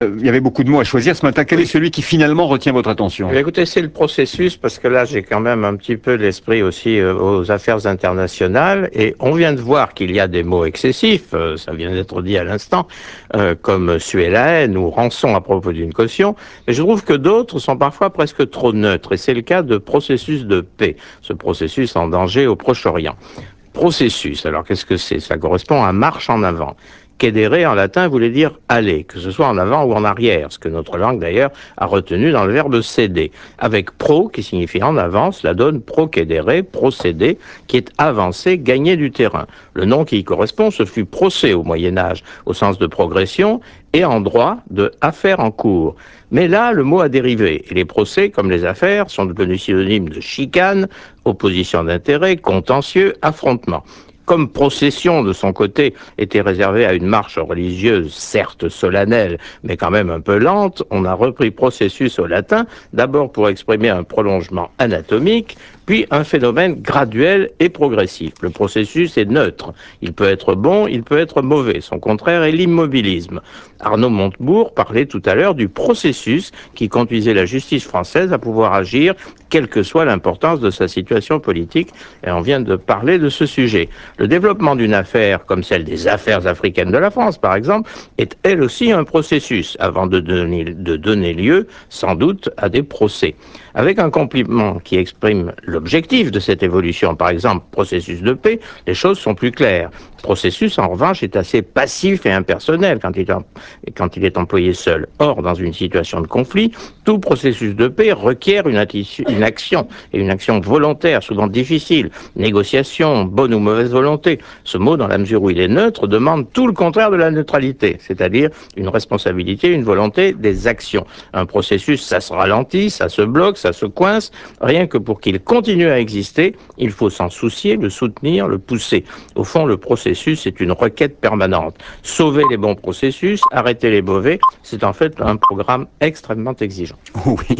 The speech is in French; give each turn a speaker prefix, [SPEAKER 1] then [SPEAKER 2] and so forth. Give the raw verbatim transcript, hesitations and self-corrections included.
[SPEAKER 1] Euh, Il y avait beaucoup de mots à choisir ce matin. Quel
[SPEAKER 2] Oui.
[SPEAKER 1] est celui qui finalement retient votre
[SPEAKER 2] Eh
[SPEAKER 1] attention?
[SPEAKER 2] bien, écoutez, c'est le processus, parce que là, j'ai quand même un petit peu l'esprit aussi euh, aux affaires internationales, et on vient de voir qu'il y a des mots excessifs, euh, ça vient d'être dit à l'instant, euh, comme suer la haine ou rançon à propos d'une caution, mais je trouve que d'autres sont parfois presque trop neutres, et c'est le cas de processus de paix, ce processus en danger au Proche-Orient. Processus, alors qu'est-ce que c'est? Ça correspond à marche en avant. Cedere en latin voulait dire aller, que ce soit en avant ou en arrière, ce que notre langue d'ailleurs a retenu dans le verbe céder. Avec pro, qui signifie en avant, cela donne procedere, procéder, qui est avancer, gagner du terrain. Le nom qui y correspond, ce fut procès au Moyen-Âge, au sens de progression, et en droit de affaire en cours. Mais là, le mot a dérivé, et les procès, comme les affaires, sont devenus synonymes de chicane, opposition d'intérêts, contentieux, affrontement. Comme procession, de son côté, était réservée à une marche religieuse, certes solennelle, mais quand même un peu lente, on a repris processus au latin, d'abord pour exprimer un prolongement anatomique, puis un phénomène graduel et progressif. Le processus est neutre. Il peut être bon, il peut être mauvais. Son contraire est l'immobilisme. Arnaud Montebourg parlait tout à l'heure du processus qui conduisait la justice française à pouvoir agir quelle que soit l'importance de sa situation politique, et on vient de parler de ce sujet. Le développement d'une affaire, comme celle des affaires africaines de la France, par exemple, est elle aussi un processus, avant de donner, de donner lieu, sans doute, à des procès. Avec un complément qui exprime l'objectif de cette évolution, par exemple, processus de paix, les choses sont plus claires. Processus, en revanche, est assez passif et impersonnel quand il, est, quand il est employé seul. Or, dans une situation de conflit, tout processus de paix requiert une, une action, et une action volontaire, souvent difficile. Négociation, bonne ou mauvaise volonté. Ce mot, dans la mesure où il est neutre, demande tout le contraire de la neutralité, c'est-à-dire une responsabilité, une volonté des actions. Un processus, ça se ralentit, ça se bloque, ça se coince. Rien que pour qu'il continue à exister, il faut s'en soucier, le soutenir, le pousser. Au fond, le processus est une requête permanente. Sauver les bons processus, arrêter les mauvais, c'est en fait un programme extrêmement exigeant.
[SPEAKER 1] Oui.